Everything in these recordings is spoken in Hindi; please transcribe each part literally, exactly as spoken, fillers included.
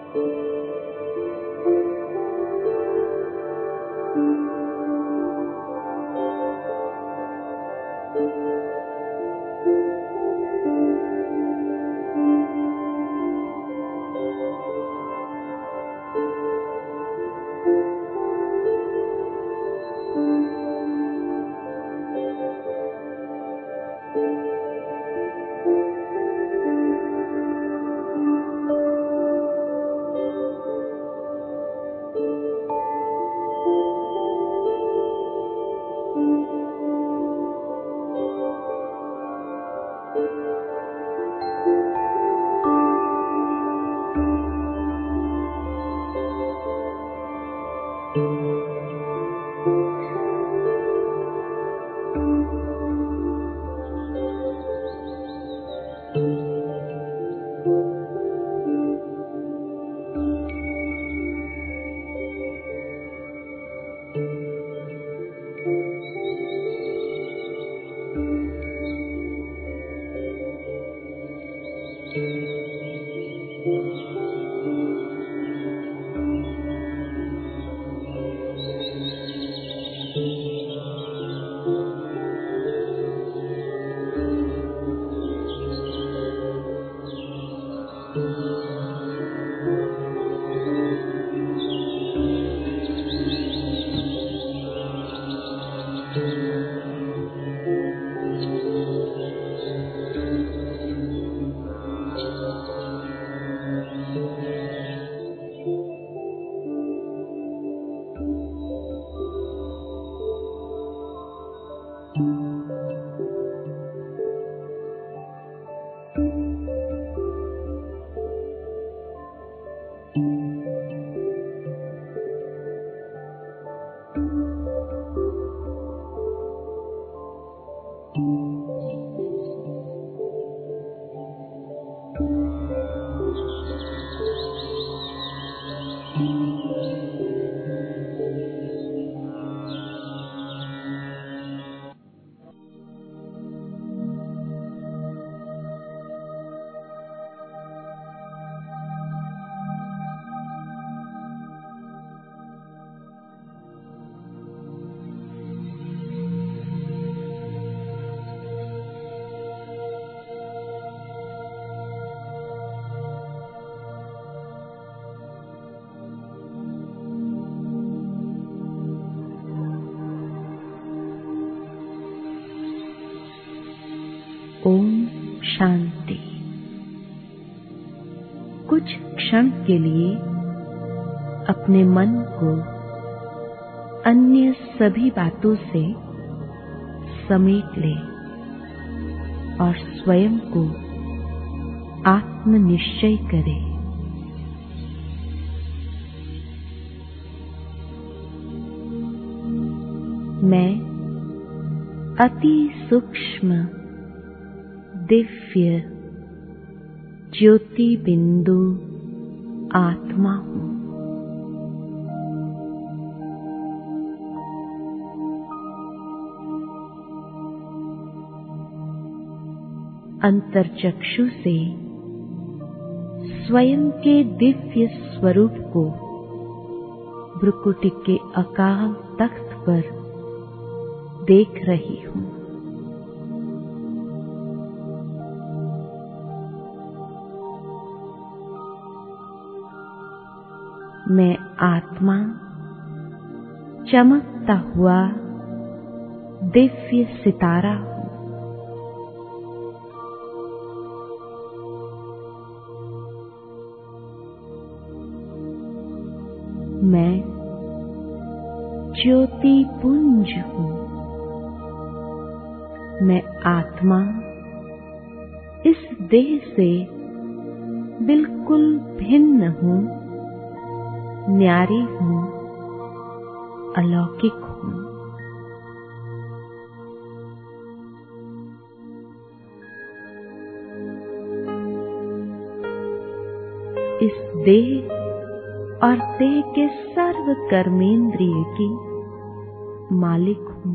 ओम शांति। कुछ क्षण के लिए अपने मन को अन्य सभी बातों से समेट ले और स्वयं को आत्मनिश्चय करे। मैं अति सूक्ष्म दिव्य ज्योति बिंदु आत्मा हूँ। अंतर्चक्षु से स्वयं के दिव्य स्वरूप को भ्रुकुटी के अकाल तख्त पर देख रही हूँ। मैं आत्मा चमकता हुआ दिव्य सितारा हूँ। मैं ज्योति पुंज हूँ। मैं आत्मा इस देह से बिल्कुल भिन्न हूँ, न्यारी हूँ, अलौकिक हूँ। इस देह और देह के सर्व कर्मेंद्रिय की मालिक हूँ।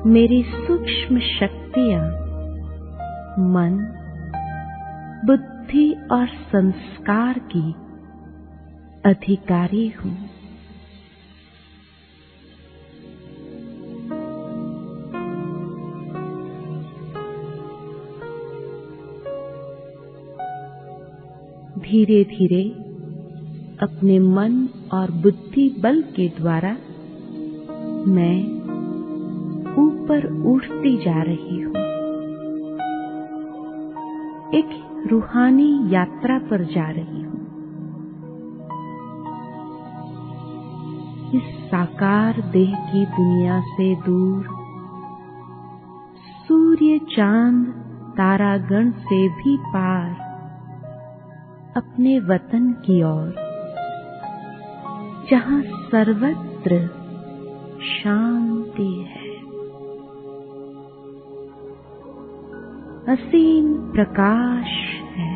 मेरी सूक्ष्म शक्तियां मन, बुद्धि और संस्कार की अधिकारी हूं। धीरे धीरे अपने मन और बुद्धि बल के द्वारा मैं ऊपर उठती जा रही हूं। एक रूहानी यात्रा पर जा रही हूं। इस साकार देह की दुनिया से दूर, सूर्य चांद तारागण से भी पार, अपने वतन की ओर, जहां सर्वत्र शांति है, असीम प्रकाश है।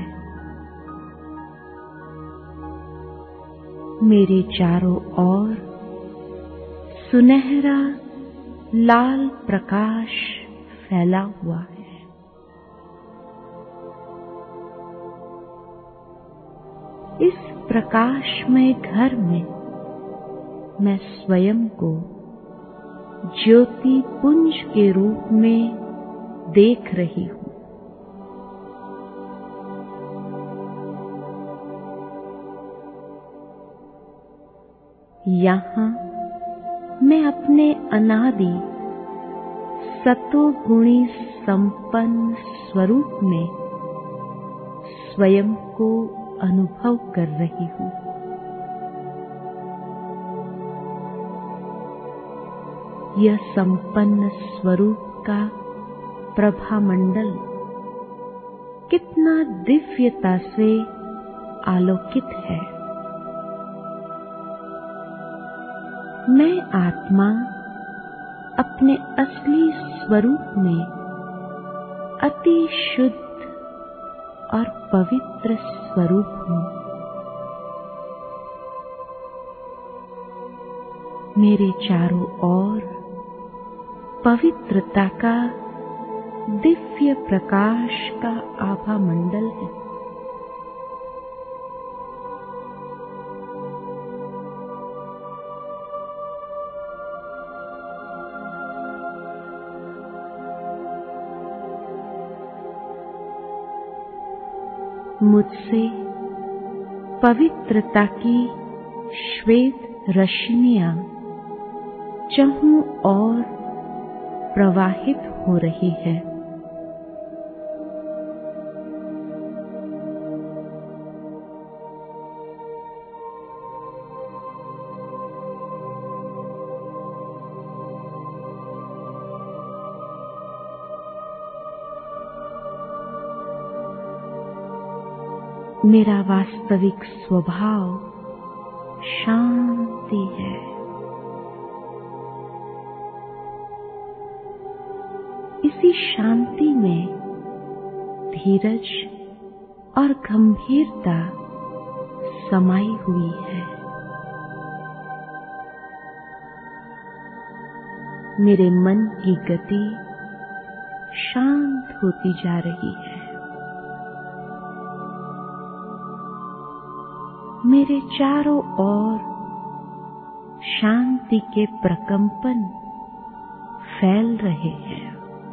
मेरे चारों ओर सुनहरा लाल प्रकाश फैला हुआ है। इस प्रकाशमय घर में मैं स्वयं को ज्योति पुंज के रूप में देख रही हूं। यहां मैं अपने अनादि सतोगुणी संपन्न स्वरूप में स्वयं को अनुभव कर रही हूं। यह संपन्न स्वरूप का प्रभामंडल कितना दिव्यता से आलोकित है। मैं आत्मा अपने असली स्वरूप में अति शुद्ध और पवित्र स्वरूप हूं। मेरे चारों ओर पवित्रता का दिव्य प्रकाश का आभा मंडल है। मुझसे पवित्रता की श्वेत रश्मियां चहुं ओर प्रवाहित हो रही है। मेरा वास्तविक स्वभाव शांति है। इसी शांति में धीरज और गंभीरता समाई हुई है। मेरे मन की गति शांत होती जा रही है। मेरे चारों ओर शांति के प्रकंपन फैल रहे हैं।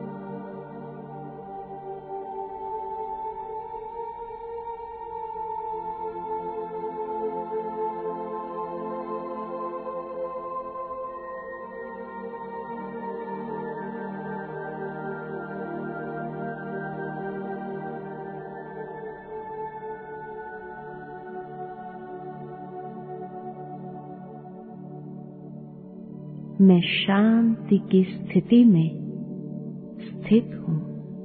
मैं शांति की स्थिति में स्थित हूं।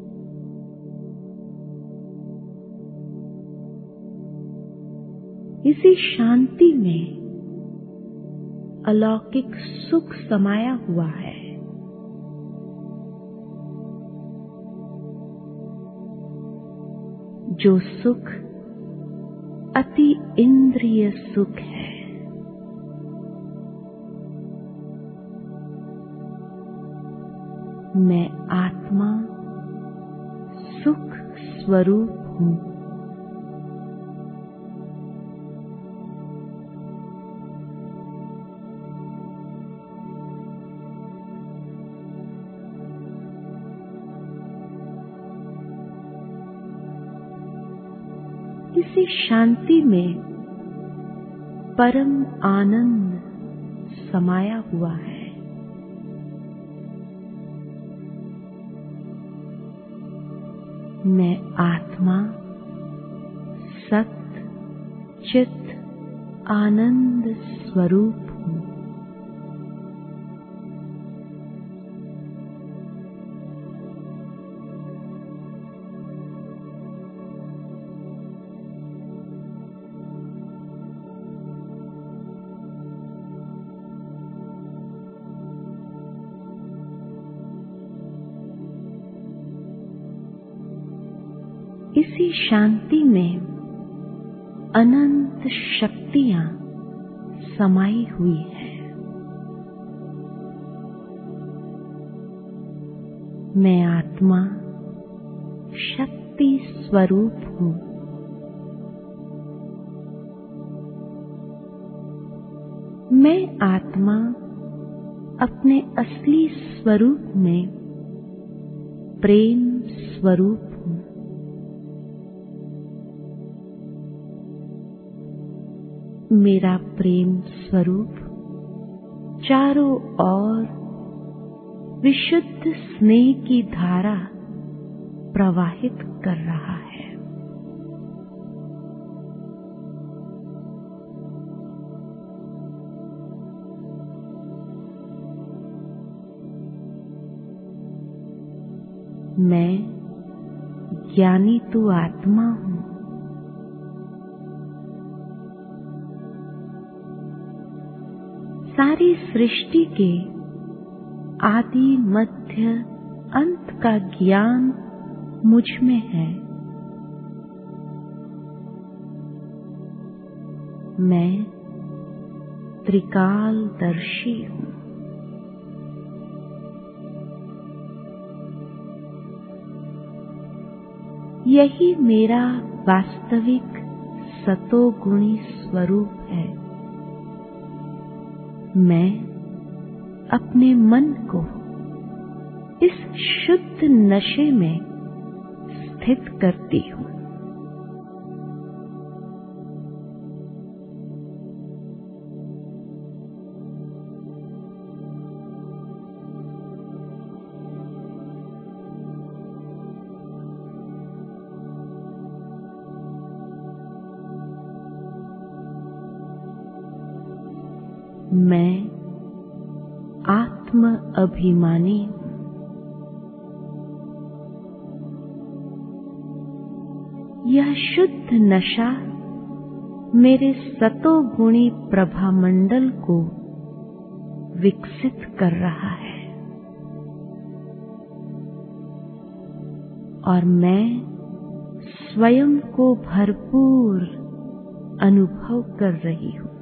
इसी शांति में अलौकिक सुख समाया हुआ है। जो सुख अति इंद्रिय सुख है। मैं आत्मा सुख स्वरूप हूँ। इसी शांति में परम आनंद समाया हुआ है। मैं आत्मा सत्य चित आनंद स्वरूप हूँ। इसी शांति में अनंत शक्तियां समाई हुई है। मैं आत्मा शक्ति स्वरूप हूँ। मैं आत्मा अपने असली स्वरूप में प्रेम स्वरूप हूँ। मेरा प्रेम स्वरूप चारों ओर विशुद्ध स्नेह की धारा प्रवाहित कर रहा है। मैं ज्ञानी तू आत्मा हूँ। सारी सृष्टि के आदि मध्य अंत का ज्ञान मुझ में है। मैं त्रिकालदर्शी हूँ। यही मेरा वास्तविक सतोगुणी स्वरूप है। मैं अपने मन को इस शुद्ध नशे में स्थित करती हूँ। मैं आत्म अभिमानी हूँ। यह शुद्ध नशा मेरे सतोगुणी प्रभामंडल को विकसित कर रहा है और मैं स्वयं को भरपूर अनुभव कर रही हूँ।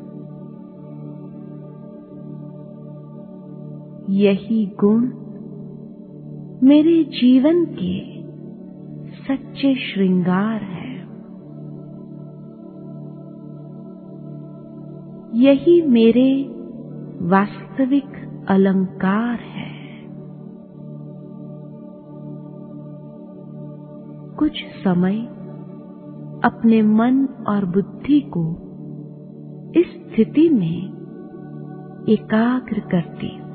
यही गुण मेरे जीवन के सच्चे श्रृंगार है। यही मेरे वास्तविक अलंकार है। कुछ समय अपने मन और बुद्धि को इस स्थिति में एकाग्र करती हूँ।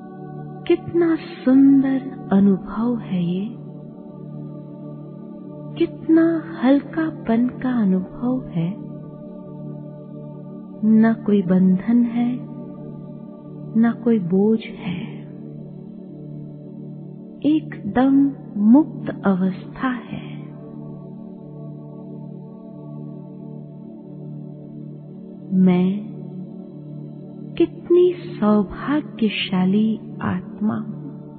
कितना सुंदर अनुभव है ये। कितना हल्कापन का अनुभव है। न कोई बंधन है, न कोई बोझ है। एकदम मुक्त अवस्था है। मैं कितनी सौभाग्यशाली आत्मा हूं।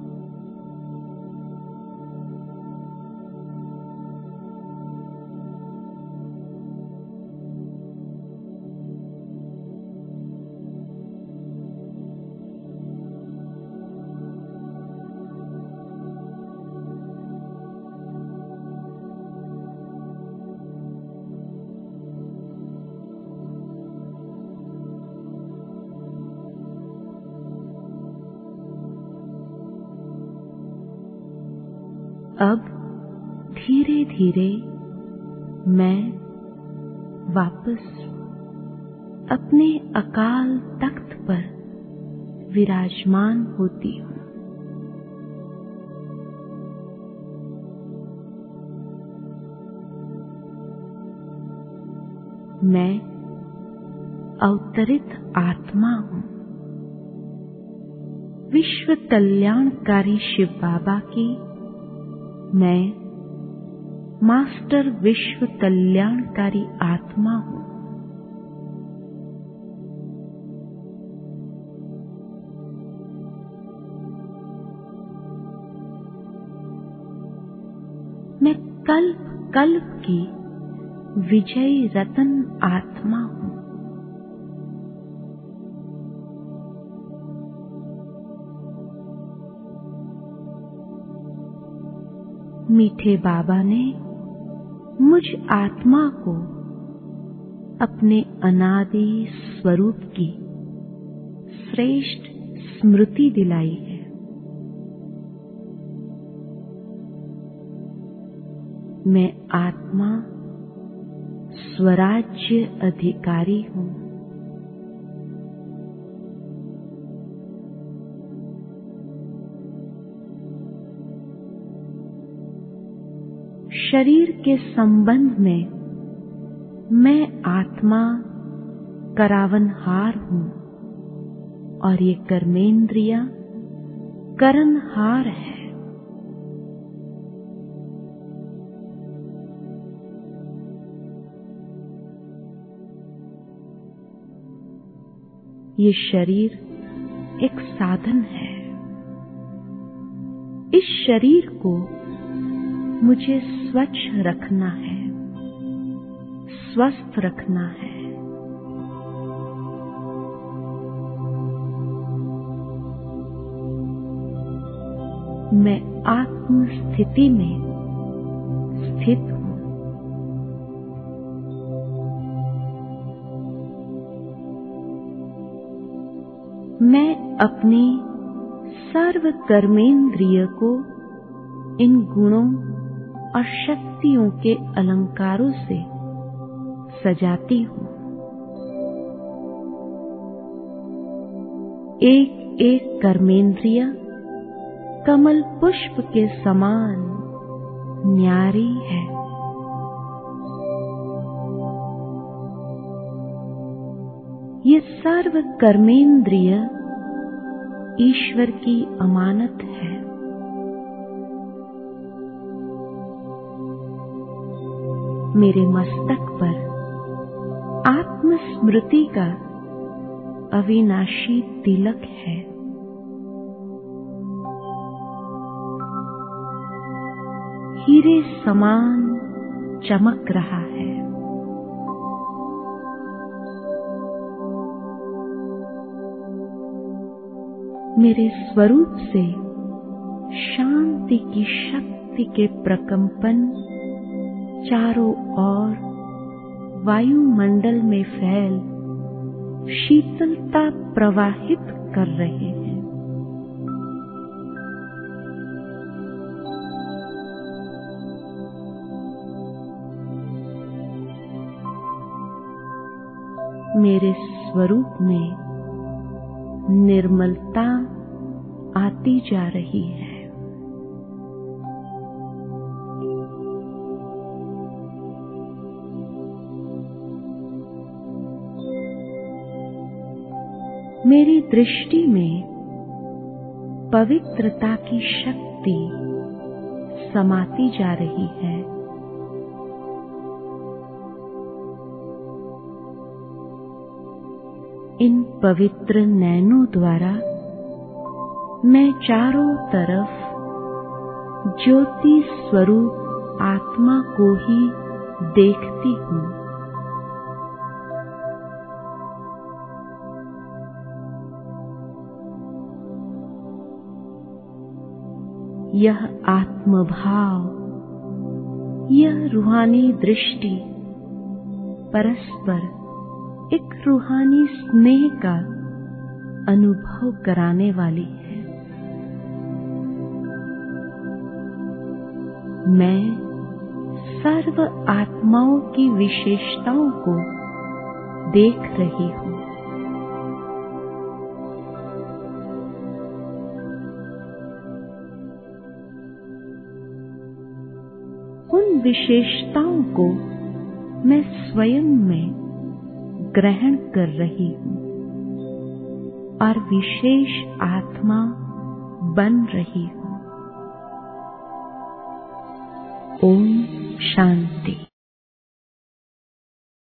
अब धीरे धीरे मैं वापस अपने अकाल तख्त पर विराजमान होती हूँ। मैं अवतरित आत्मा हूँ। विश्व कल्याणकारी शिव बाबा की मैं मास्टर विश्व कल्याणकारी आत्मा हूँ। मैं कल्प कल्प की विजयी रतन आत्मा हूँ। मीठे बाबा ने मुझ आत्मा को अपने अनादि स्वरूप की श्रेष्ठ स्मृति दिलाई है। मैं आत्मा स्वराज्य अधिकारी हूँ। शरीर के संबंध में मैं आत्मा करावनहार हूँ और ये कर्मेंद्रियां करनहार है। ये शरीर एक साधन है। इस शरीर को मुझे स्वच्छ रखना है, स्वस्थ रखना है। मैं आत्म स्थिति में स्थित हूँ। मैं अपनी सर्व कर्मेंद्रिय को इन गुणों और शक्तियों के अलंकारों से सजाती हूँ। एक एक कर्मेंद्रिय कमल पुष्प के समान न्यारी है। ये सर्व कर्मेंद्रिय ईश्वर की अमानत है। मेरे मस्तक पर आत्मस्मृति का अविनाशी तिलक है। हीरे समान चमक रहा है। मेरे स्वरूप से शांति की शक्ति के प्रकंपन चारों ओर वायुमंडल में फैल शीतलता प्रवाहित कर रहे हैं। मेरे स्वरूप में निर्मलता आती जा रही है। मेरी दृष्टि में पवित्रता की शक्ति समाती जा रही है। इन पवित्र नैनों द्वारा मैं चारों तरफ ज्योति स्वरूप आत्मा को ही देखती हूँ। यह आत्मभाव, यह रूहानी दृष्टि परस्पर एक रूहानी स्नेह का अनुभव कराने वाली है। मैं सर्व आत्माओं की विशेषताओं को देख रही हूँ। उन विशेषताओं को मैं स्वयं में ग्रहण कर रही हूँ और विशेष आत्मा बन रही हूँ। ओम शांति।